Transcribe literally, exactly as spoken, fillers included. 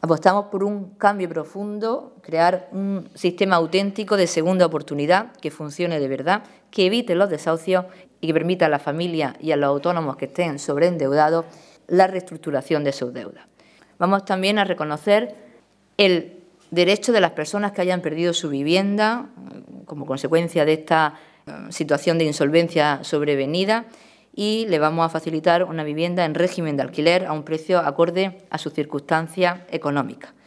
Apostamos por un cambio profundo, crear un sistema auténtico de segunda oportunidad que funcione de verdad, que evite los desahucios y que permita a las familias y a los autónomos que estén sobreendeudados la reestructuración de sus deudas. Vamos también a reconocer el derecho de las personas que hayan perdido su vivienda como consecuencia de esta situación de insolvencia sobrevenida y le vamos a facilitar una vivienda en régimen de alquiler a un precio acorde a sus circunstancias económicas.